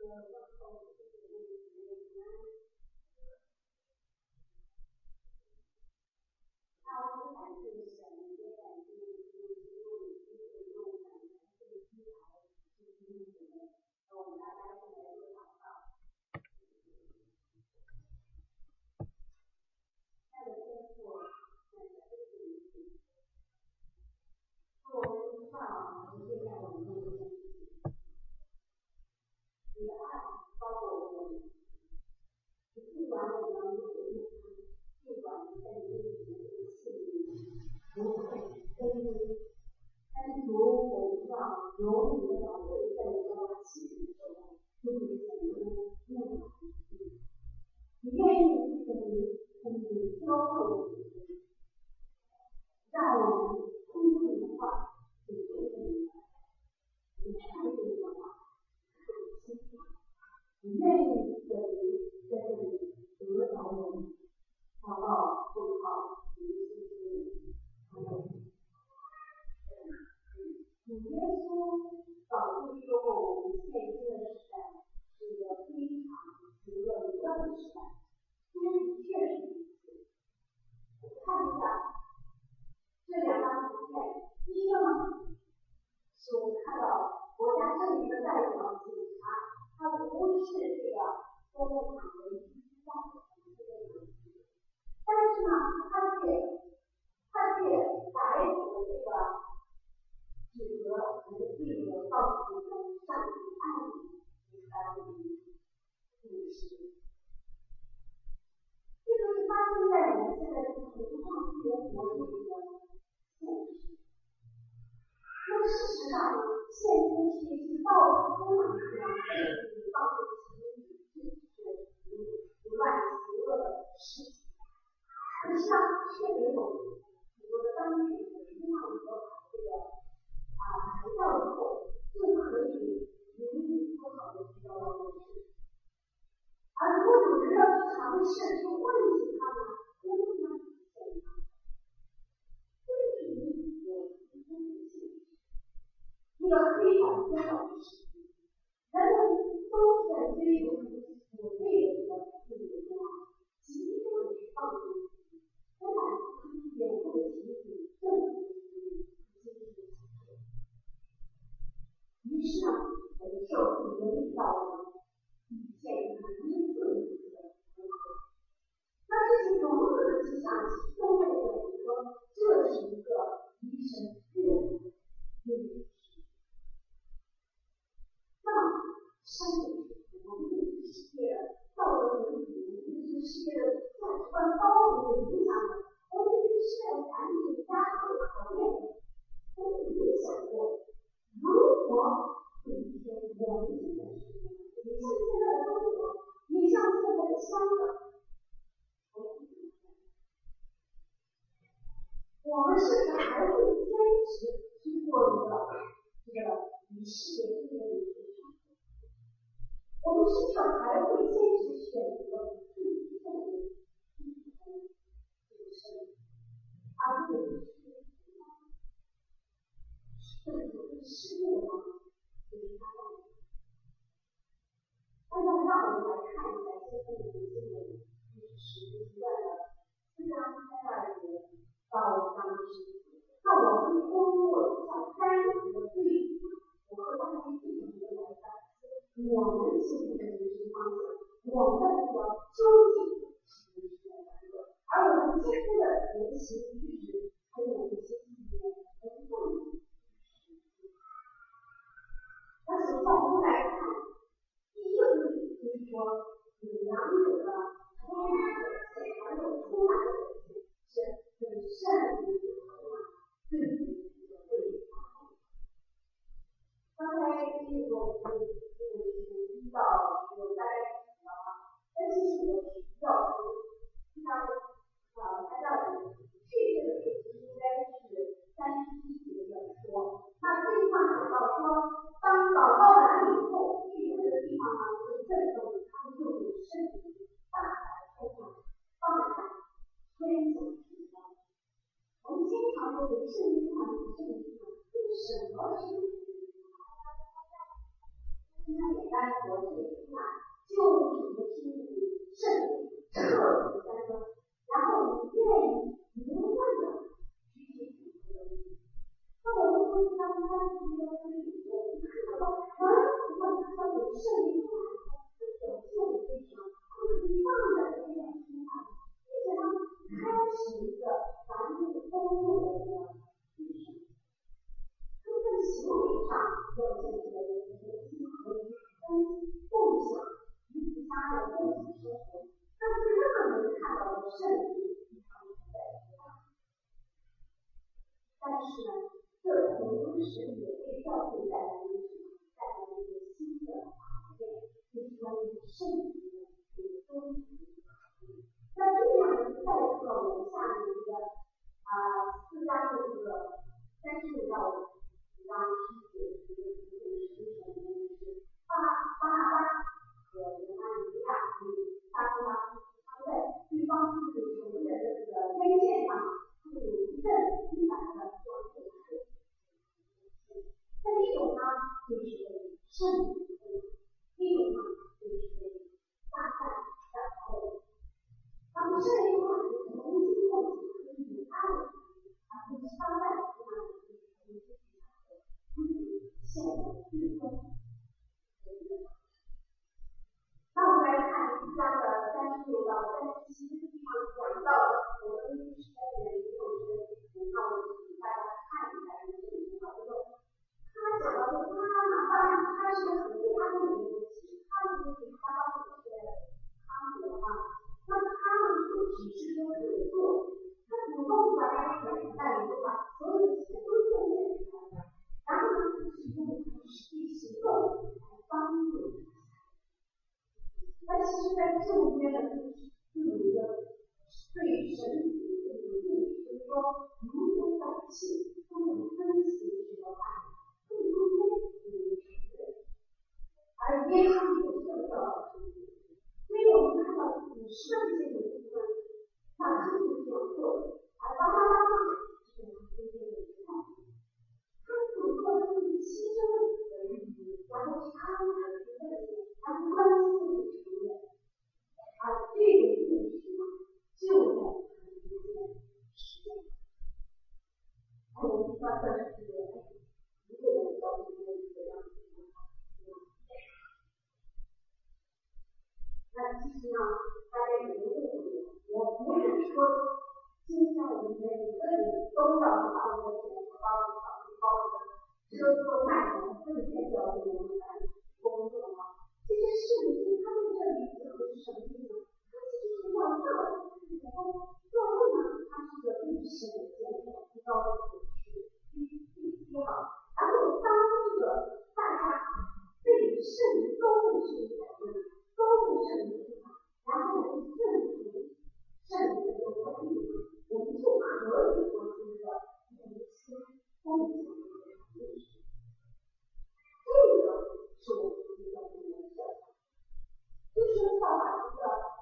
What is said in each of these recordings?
什么是单活着的出来，就你的心里圣彻底三分，然后你愿意不断的去体会。那我们从刚刚的这个经历里面，我们看到有圣灵出来的表现的非常，他们可以放在这样身上，并且他们开始一个繁复丰富的一个历史。他们在行为上表现出来的一个亲和力、共享、与其他的共享生活，但是更能看到的圣灵他们在但是呢，这同时也为教会带来一个新的考验，就是关于圣灵的这个终极的考验。那这样呢，带出了我们下面一个4章的这个36到5章7节这个故事里面是巴拿巴和约翰尼亚与撒迦利他们在对方就是穷人的这个边线上就有一阵一反的往前推。那一种呢，就是圣灵的一种呢，就是大战然后，那么这一块是重新构筑可以有爱的，而不是大战出来的重新现在最终的一个。那我们来看4章的36到37地方讲到的，我们因为时间原因，我们那我就给大家看一下这个地方之后，他讲到的他呢，当然他是个很不安定的东西，他的东西他当时是康德的话，那他呢就只是说可以做，他主动把大家钱带领，把所有的钱都贡献出来的，然后呢，是用实际行动来帮助。那其实，在旧约的故事就有一个对神子的一个故事，就是说，如果百姓不能分析这个话，中间有一个承认，而耶稣有这个，所以我们看到50的这个部分，那就是这样做的，而巴拿巴呢，是他中间的一块，他所做的就是牺牲的意义，然后他们的这个，而不关心这个。而这个故事呢，就在他们之间实现。而我们发现是一个人到底有一个样子的那其实呢，大家也误会了，我不是说今天我们每个人都要去把我们的钱和把我们的车都卖了，挣钱就要给我们来工作了。这些事情，他们这里指的是什么意思？它其实是要教会，教会呢，它是个历史的建设，是高度的第一好。然后当这个大家被圣灵都被圣灵改变，都被圣灵改变，然后我们证明圣灵的这个能力，我们就可以做出一个无私共享的历史。这个是我们一个不能想象。就是要把一个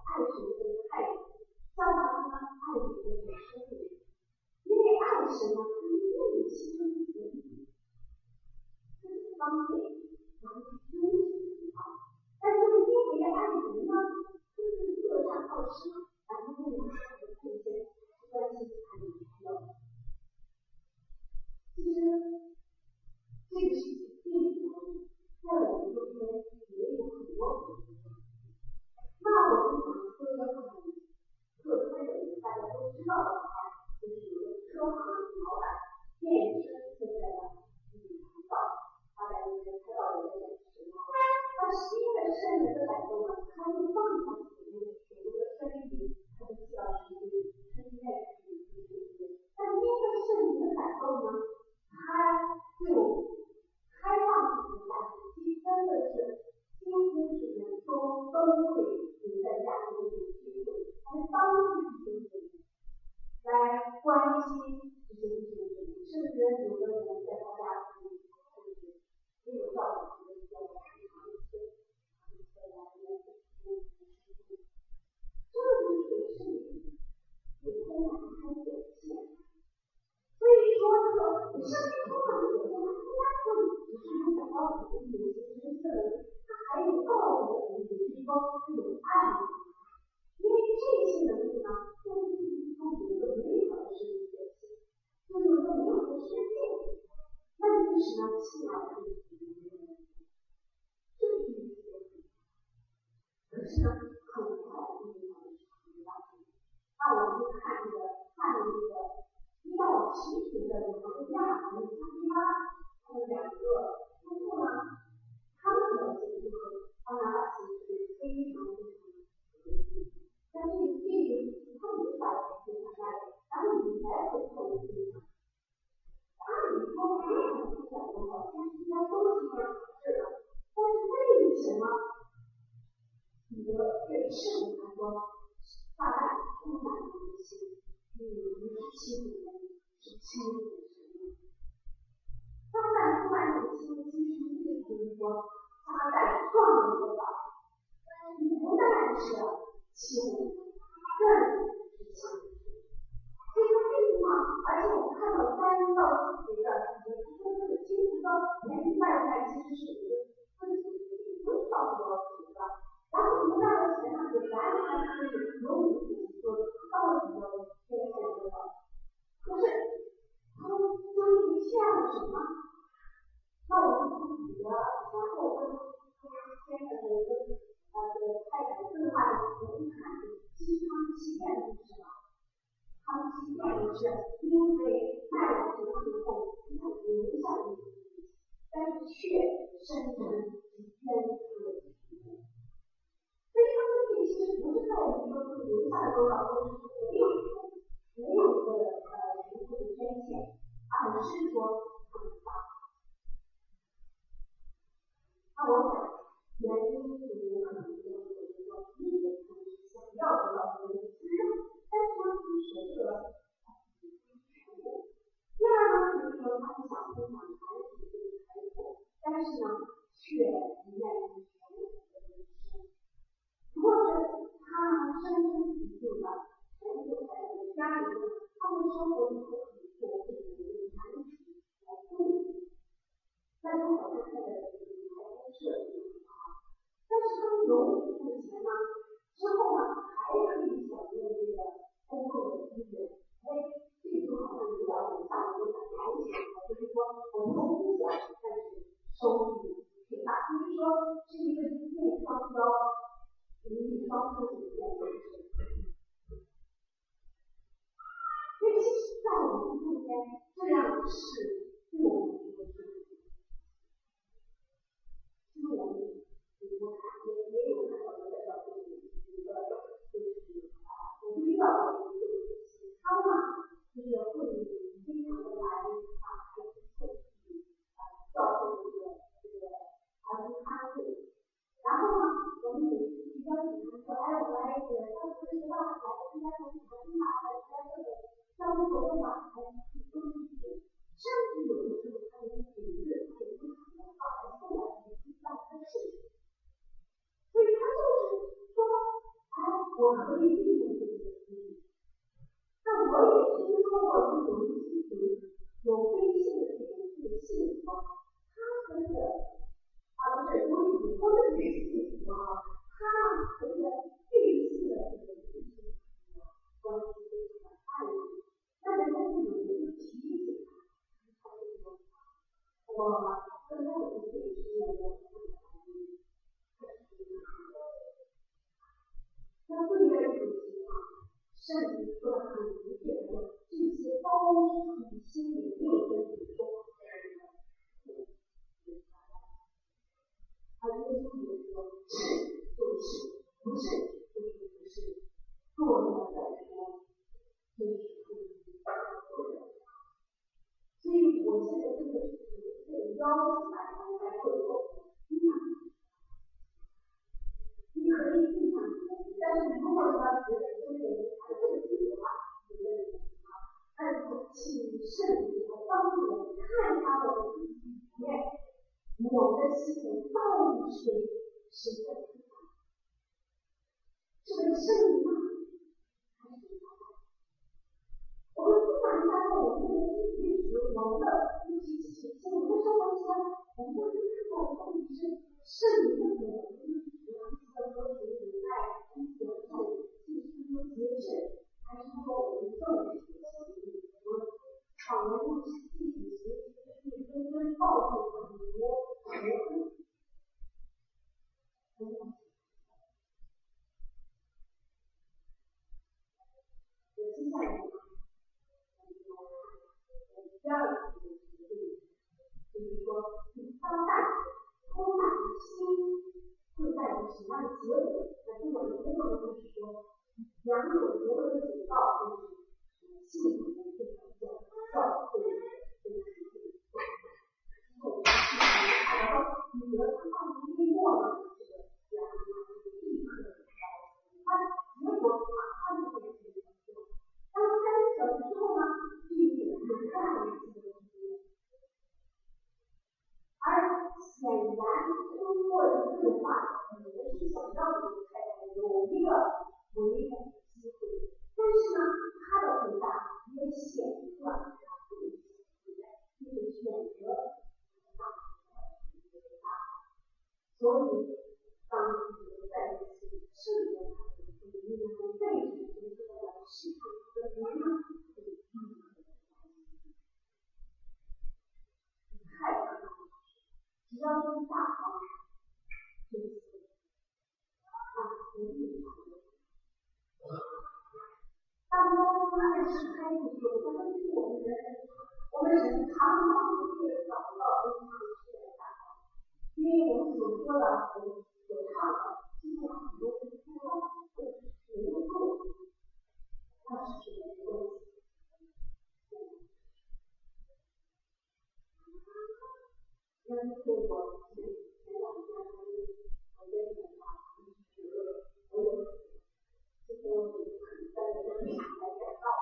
上起来的这是一个，可是呢，很快就会到那我们就看这个下面这个1到10组的2个亚和他们2个夫妇呢，他们的结局和巴拿巴其实是非常非常但是这个他们把这个然后你才会透露出来。按理说没有人不讲多少，但是应该都是这样是的。但是为什么彼得对圣人来说，大概充满了一些不是欺负人，是欺负神。撒旦充满了一些其实意思是说，撒旦撞了一个岛，不但是欺负人，更是欺负人。所以这个地方，而且我们看到3到4节的他说这个基督的原外在其实是一个自己不找不着主的，然后不但的钱呢也完全可以由你自己做到底的天天做到。可是他们究竟欠了什么？那我们从彼得然后跟先生的这个太太对话的时候，看其实他们欺骗的是什么？他们欺骗的是因为卖了这个之后要留下一个，但是却生成冤死的。所以他们这其实不是在于说是留下多少，或者是没有一个全部的捐献，而是说他们大。那我想原因也可能是说第一个他们是想要得到这个滋润，但是他们是这个全部。第二呢，就是说他们想分享财富这个财富，但是呢却不愿意全部的人生。如果是他们深深体会了全部在这个家里面，他们生活里头可能做自己的一个难题来度过，那就好像现在的这个台风设计很好，但是他们有理付钱呢，之后呢还可以享用这个公共的资源，这就好像有点像我们保险，就是说我投资小，但是收益挺大，就是说是一个一箭双雕，一方面一件本事。所以其实在我们中间这样的事对我们来说是因为我们我看也有看到的叫做一个就是我不知道的一个他呢就是会经常的来孩子送去教会这个儿童安慰，然后呢我们每次去邀请他说哎我来上次知道来参加什么活动啊，来参加这个教会活动啊，还都是去，甚至有的时候他们组织他也不可能把来送来让他试，所以他就是说我可以利用这个机会。那我也听说过有一些有微信的这种自信说他真的不是有很多的这个信息他这个类似的这个信息关系非常的暧昧，那人家就有一个提醒他就说我跟他有一点是有点那对待这种情况，甚至说的很明确的说，这些高出你心里没有跟你说话的人，而耶稣也说，是就是，不是就是不是，做了再说，就是不是。所以我现在真的是很邀请大家在会后你可以分享但是如果说觉得这个还是自己的话，你觉得但是请圣灵来帮助我们看一下我们自己里面，我的心灵到底是谁的思想？是个圣灵吗？还是撒旦？我们思想一下，在我们这个历史，我们的一些事情，我们的生活中，我们都是看到到底是圣灵的果子。说是在一个在技术节制，还是说我们政治的情绪，我们草原用自己学习跟造成很多仇恨。接下来第二个就是说，当代充满了心会带来什么样的结果？那这种结果呢，就是说，两种结果的警告就是幸福的这种叫教会然后女儿她经过了这个两个立刻的她结果马上就会成功。当3小时之后呢，这一点就再一次的出现。而显然通过的对话，可能是想让我们太太有一个回答的机会，但是呢，他的回答也显出了他自己的回答，就是选择所以当时在一起试着他的因为背景是这个市场的原因太可怕了，只要是大方就是当中那是开始有的东西我们人常常不去找到非常适合大方，因为我们所说的所唱的基本上很多是不高没有做，那是什么关系？那对我前2天我跟你们讲，我有这个在我的面前来讲到，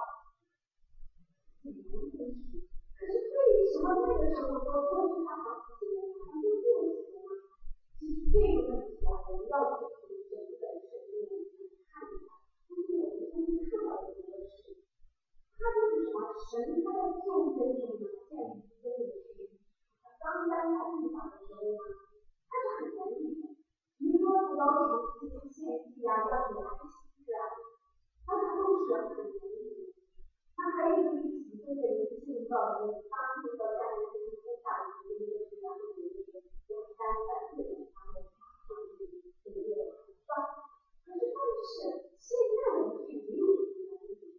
可是为什么那个时候说都是他好，现在他们就不行呢？其实这个问题啊，我们要从整个生命里面看一下，就是我们今天看到的一个事，它就是什么？神他在救人的时候呢，在一个领域，当在地上的时候呢，它是很容易的。比如说要求献祭啊，要求安息啊，它都是很容易的。它还有一个几个人进到这当地的家庭中下的一个这样的一个2、3、4年，然后这个算。可是但是现在我们是没有这个能力，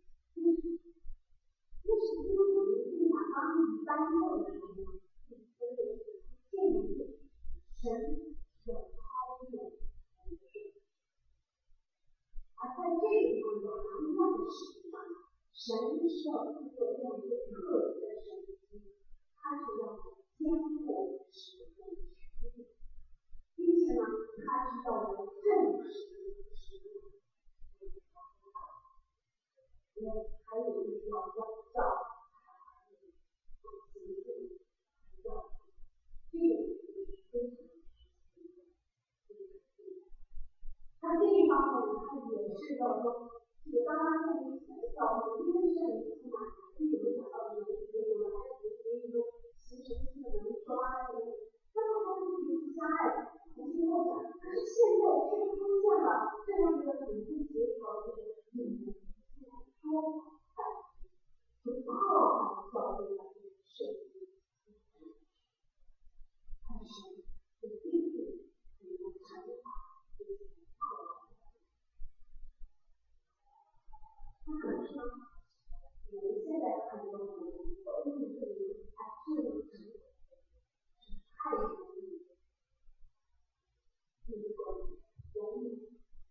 就是因为我们立马当一般做的时候，是真的是建议神有超越而在这个地方有同样的事情上，神是要通过这样一个特别的神迹，他是要监控使用权利，并且呢，他是要来证实使用。因为还有一个叫这个是非常那这一方面呢，它也是要说，我刚刚在你讲的教会，因为是很充满，一直讲到这个结果了，它是一个其实是能抓的，那么它是彼此相爱，同心共享。可是现在却出现了这样一个很不协调的说法，就破坏教会的设计，但是也并不能惩罚。那可是我们现在很多人都是对于这种太容易，就是说容易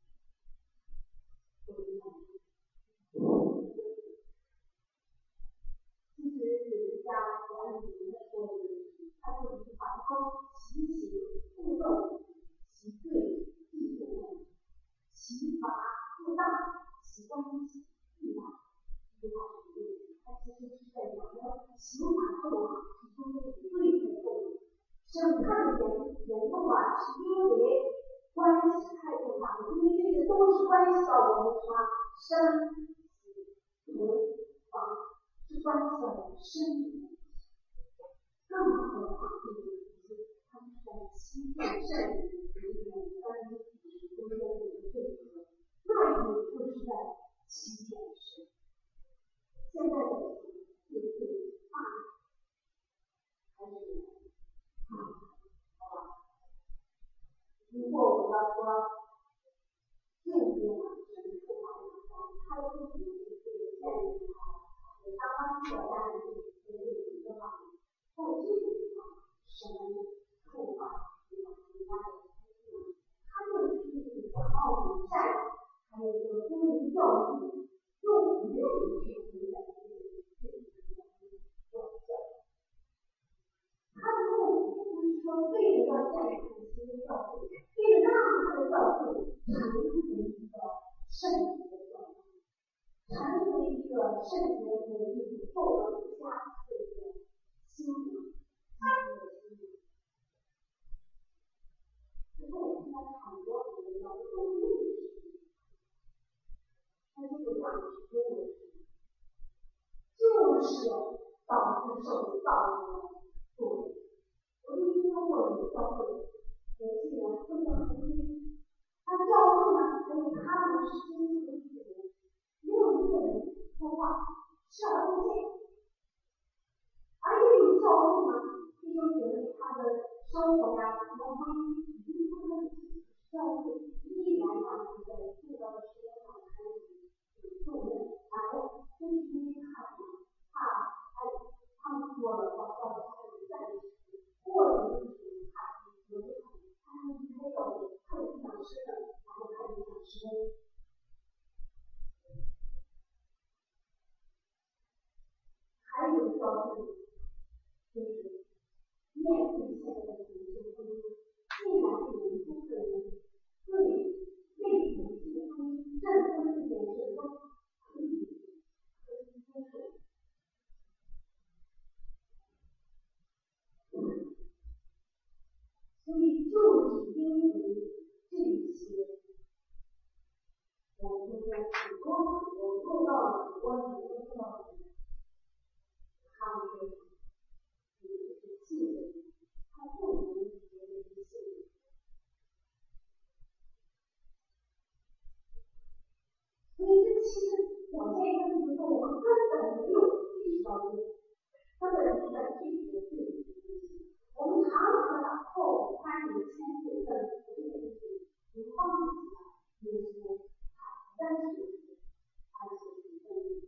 其实有一家管理员说的，他说一句话，他说其行互动，其对必动，其法不当，其关系必大。这句话是对的，他其实是在讲说刑法后啊，是中间的对付后面，审判的严重啊，是因为关系太重大了，因为这个都是关系到我们什么生死亡，是关系到我们生命。更何况这个他们是在欺骗圣人的一种关系中间的一个对合，那也就是在欺骗神。现在的对大还是好吧？如果我要说右边呢，是出发的他的自己是这个建立他刚刚说的家庭这一个方面，在这个地方神出发这个其他的他们是想要完善，还有这个公民教育，又不愿意去回答他的目的不是说为了要建立新的教会，为了让他的教会成为一个圣洁的教会，成为一个圣洁的一个受到加持的一个心灵，这是我们看到很多人要做这个事情，他这个样子就是导致受造的作用。我就听说过有教会，有些人会讲这些，他教会呢，还有他们的心和主，没有一个人说话，视而不见。而也有教会呢，弟兄姐妹他的生活呀、什么关系，已经不能教会依然让他在重要的时间上开始重任，然后就是因为他们说了，到他们在过了日子，他们离开教会，开始讲师的，然后开始讲师。还有教会，就是面对现在的情绪中，既然有一部分人对为主结婚证婚这件事都可以接受。所以就是因为这些，我们说我做到了很多人都做到了，他们说是信任，他不能觉得是信任。所以这其实表现一个就是说，我们根本没有意识到这个，根本是在拒绝自己。我们常常把后宽容、谦逊等这些东西，你放弃了耶稣，但是而且是真理。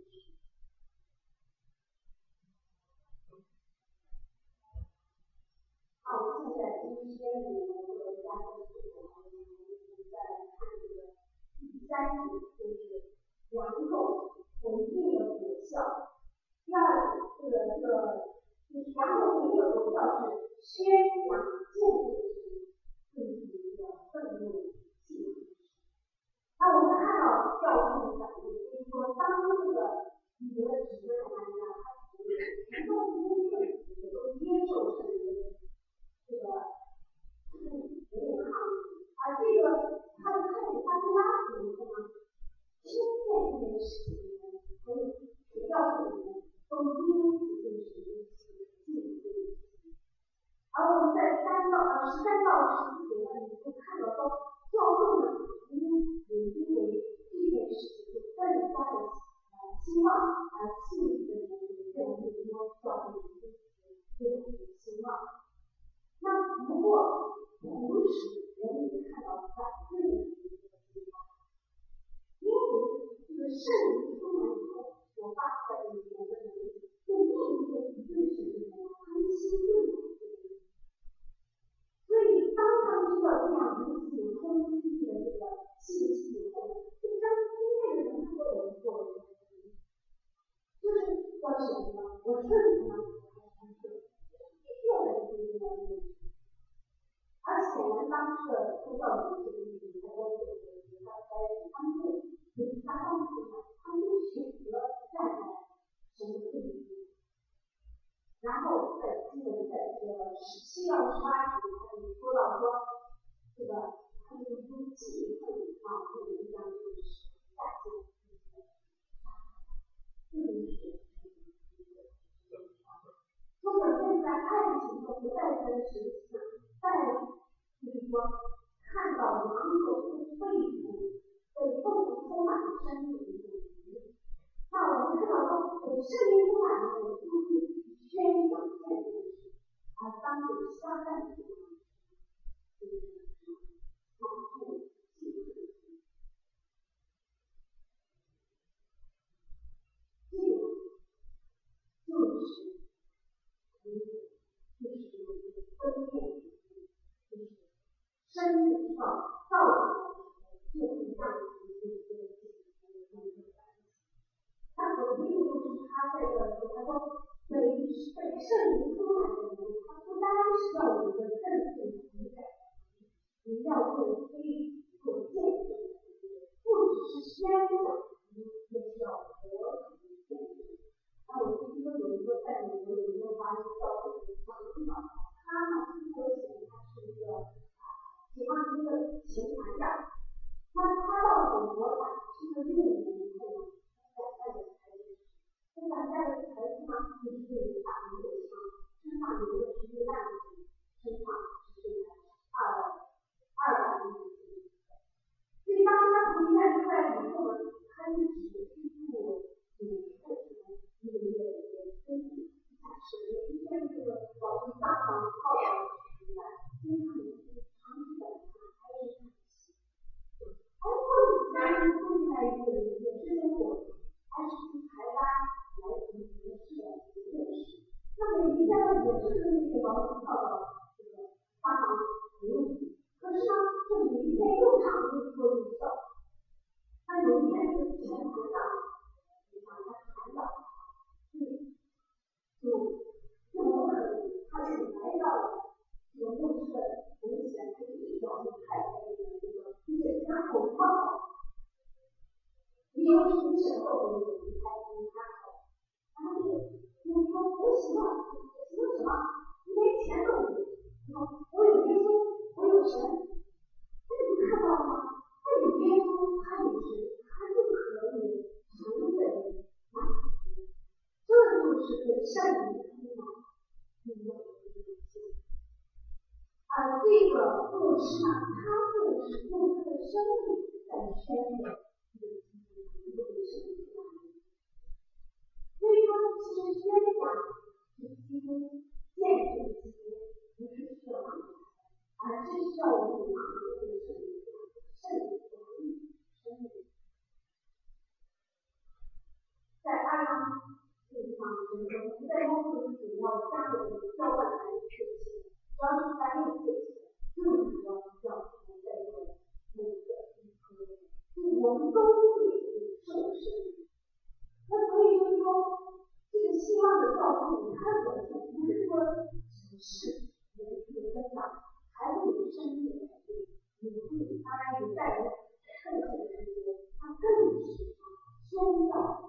好，现在今天我们的家庭生活，我们再来看这个第三点，就是两种回应的果效。第二种，就是两种回应的果效是宣讲见证时，就是一个愤怒信仰。那我们看到教父的反应，就是说，当这个彼得指着他们他主动公正也都接受圣经，这个没有抗拒，而这个他的太太他跟拉比以后呢，听见这件事情呢，还有学教会里面都因此对神的敬畏。而我们在13到17节呢，你会看到说，教会呢，因为这件事情就更加的希望信主的人越来越多，教会越来越兴旺。那不过同时人也看到反对的一个情况，因为这个圣灵充满以后，我发现有的人对另一个不对神的人，他们心更不对。所以当他们知道这样如此有冲击力的这个信息以后，就将今天的人特别做了一个决定，就是要选择我顺服呢，还是不顺服，必须要在这个要面。而显然当时的宗教组织里面，大家都觉得他们就他们就选择站在神的对立，然后在这个17到18节，他就说到说这个他们就记恨不能将这个事下降，这就是或者是在爱情中不再跟神想，就是说看到两种被共同充满了生命的一种能力。那我们看到说，圣灵充满了我们就去宣讲见证，当当有相伴的生理上道德就会让那我的意思就是他在这说，他说被圣灵充满的人，他不单是要有一个正确的情感，也要做非有见证，不只是宣讲，也是要活出见证。那我听说有一个在美国有一个华人教会的长老，他呢中国前他是一个解放军的前团长，那他到美国打拼了6年以后呢，他带着孩子，这个带着孩子呢，就是对于打1个枪，身上有个直接弹子，身上是200公斤。所以当他从医院出来以后呢，他一直去做1个身体是一天这个老师上堂靠的出来，经常长期的还是家人住在一个也是跟我还是从台湾来从城市的认识。那么一家呢也是跟那些老师跳到这个大堂没问题，可是呢，就每一天又上就说一笑。那有一天是前团长，团长，就怎么可能？他是来到了这个牧师的面前，他就是要去看这个家口号。你有什么时候我就开心开口，然后就说不行了，什么？你连钱都没有，我有耶稣，我有神，这个你看到了吗？他有耶稣，他有神，他就可以成为满足。这就是对圣灵的充满力量的一个体现。而这个牧师呢，他就是用他的生命在宣扬这个基督的圣灵。所以说，其实宣讲是基督，见证基督，不是需要而是需要我们有很多的圣灵的生命。在阿当这个地方，我们在公司主要加入交换来确切，只要是单用确切，就是说要在这个每个我们都会受圣。那所以就是说，这个希望的教父，它的表现不是说只是人数的增长，还会有生命的改变，也会当然也带来特别的时间，它更是宣告。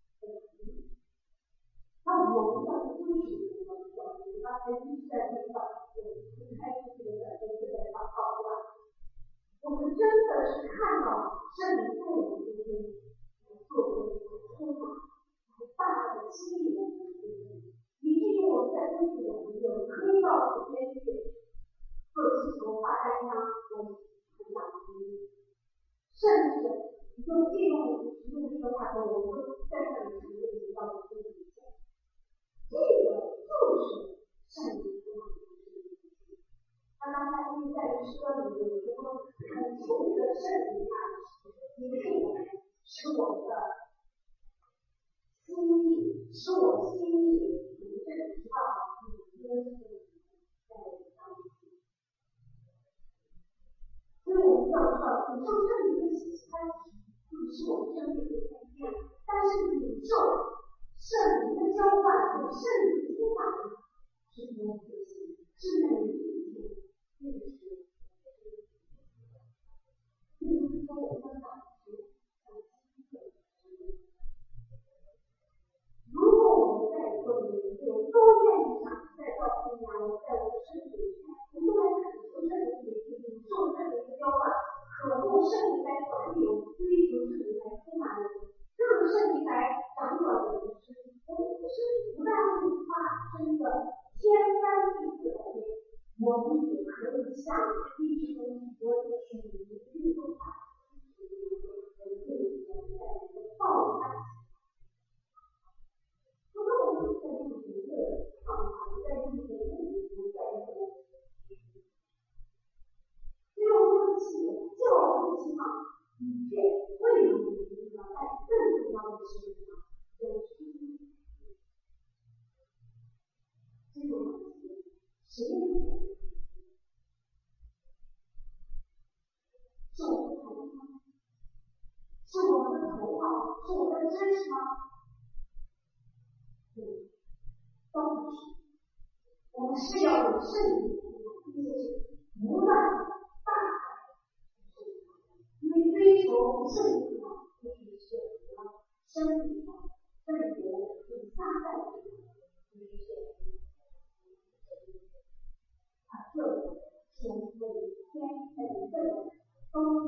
那我们的就是什么？刚才一直在介绍，我开始这个是在祷告，对吧？我们真的是看到圣灵在我们中间做这个充满，大的激励我们的生命，以至于我们在跟随我们有可以到普天去做气球、发单张、做成长期，甚至用这种用这个话说，我们在这里承认到的自己。这个就是圣灵充满的事情。那刚才我们在诗歌里面说，恳求这个圣灵啊，你可以使我们的心意，使我心意如正知道你耶稣在我当中。所以我们要知道，领受圣灵的喜欢，是我们生命的改变，但是领受圣灵的交换和圣灵充满是不同的事情，是每一天认识。比如说，我们感觉如果我们在座的人都愿意想在教会呀，我在我的身体里，我们来感受圣灵的领受圣灵的交换，渴慕圣灵来管理我们，追求圣灵来充满我们，让圣灵来掌管我们的身体。我们的身体不但会发生的天翻地覆的改变，我们也可以像一种我的属灵的运动法，爆发。我们在这个状态，在这个物质在前每天每一个人都